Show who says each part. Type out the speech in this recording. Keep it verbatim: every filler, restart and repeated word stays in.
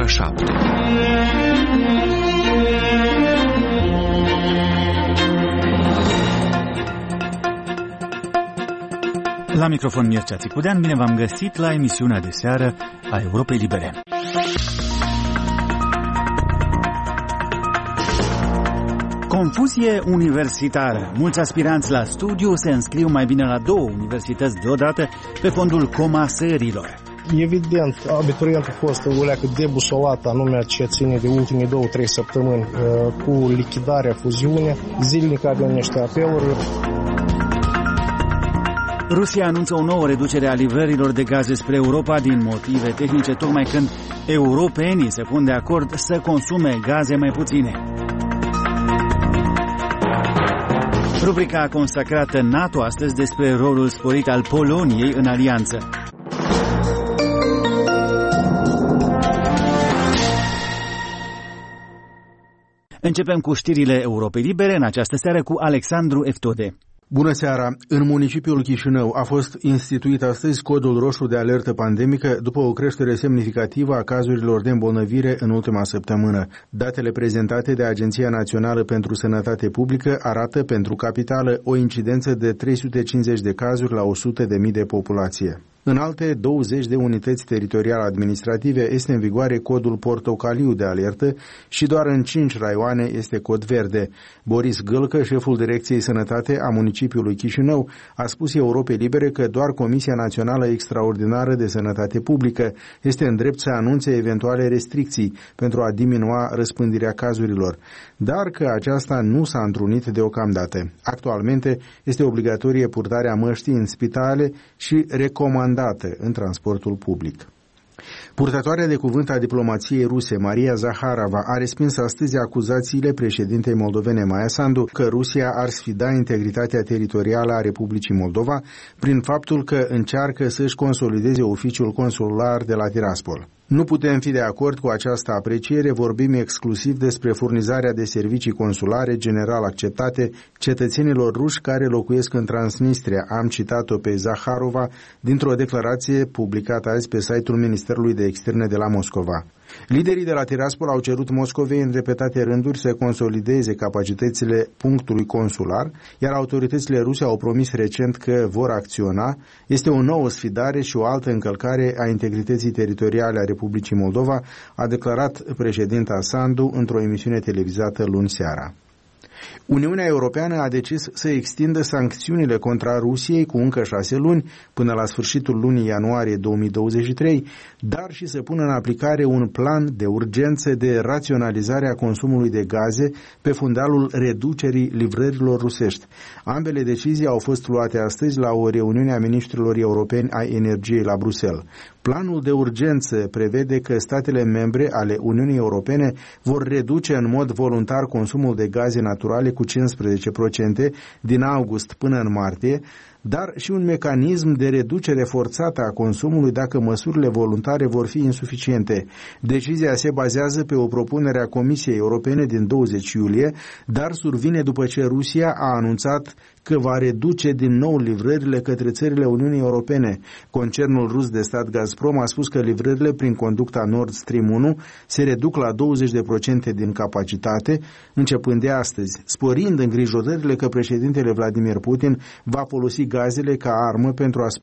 Speaker 1: ora șapte.
Speaker 2: La microfon Mircea Țicudean, bine v-am găsit la emisiunea de seară a Europei Libere. Confuzie universitară. Mulți aspiranți la studiu se înscriu mai bine la două universități deodată pe fondul comasărilor.
Speaker 3: Evident, abiturientul a fost o leacă debusolat, anume ce ține de ultimii două, trei săptămâni cu lichidarea fuziunii. Zilnic avem niște apeluri.
Speaker 2: Rusia anunță o nouă reducere a livrărilor de gaze spre Europa din motive tehnice, tocmai când europenii se pun de acord să consume gaze mai puține. Rubrica consacrată NATO astăzi despre rolul sporit al Poloniei în alianță. Începem cu știrile Europei Libere în această seară cu Alexandru Eftode.
Speaker 4: Bună seara! În municipiul Chișinău a fost instituit astăzi codul roșu de alertă pandemică după o creștere semnificativă a cazurilor de îmbolnăvire în ultima săptămână. Datele prezentate de Agenția Națională pentru Sănătate Publică arată pentru capitală o incidență de trei sute cincizeci de cazuri la o sută de mii de populație. În alte douăzeci de unități teritoriale administrative este în vigoare codul portocaliu de alertă și doar în cinci raioane este cod verde. Boris Gâlcă, șeful Direcției Sănătate a municipiului Chișinău, a spus Europei Libere că doar Comisia Națională Extraordinară de Sănătate Publică este în drept să anunțe eventuale restricții pentru a diminua răspândirea cazurilor, dar că aceasta nu s-a întrunit deocamdată. Actualmente este obligatorie purtarea măștii în spitale și recomandată în transportul public. Purtătoarea de cuvânt a diplomației ruse, Maria Zaharova, a respins astăzi acuzațiile președintei moldovene Maia Sandu că Rusia ar sfida integritatea teritorială a Republicii Moldova prin faptul că încearcă să-și consolideze oficiul consular de la Tiraspol. Nu putem fi de acord cu această apreciere, vorbim exclusiv despre furnizarea de servicii consulare general acceptate cetățenilor ruși care locuiesc în Transnistria, am citat-o pe Zaharova dintr-o declarație publicată azi pe site-ul Ministerului de Externe de la Moscova. Liderii de la Tiraspol au cerut Moscovei în repetate rânduri să consolideze capacitățile punctului consular, iar autoritățile ruse au promis recent că vor acționa. Este o nouă sfidare și o altă încălcare a integrității teritoriale a Republicii Moldova, a declarat președinta Sandu într-o emisiune televizată luni seara. Uniunea Europeană a decis să extindă sancțiunile contra Rusiei cu încă șase luni, până la sfârșitul lunii ianuarie două mii douăzeci și trei, dar și să pună în aplicare un plan de urgență de raționalizare a consumului de gaze pe fundalul reducerii livrărilor rusești. Ambele decizii au fost luate astăzi la o reuniune a ministrilor europeni ai energiei la Bruxelles. Planul de urgență prevede că statele membre ale Uniunii Europene vor reduce în mod voluntar consumul de gaze naturale cu cincisprezece la sută din august până în martie, dar și un mecanism de reducere forțată a consumului dacă măsurile voluntare vor fi insuficiente. Decizia se bazează pe o propunere a Comisiei Europene din douăzeci iulie, dar survine după ce Rusia a anunțat că va reduce din nou livrările către țările Uniunii Europene. Concernul rus de stat Gazprom a spus că livrările prin conducta Nord Stream unu se reduc la douăzeci la sută din capacitate, începând de astăzi, sporind îngrijorările că președintele Vladimir Putin va folosi gazele ca armă pentru a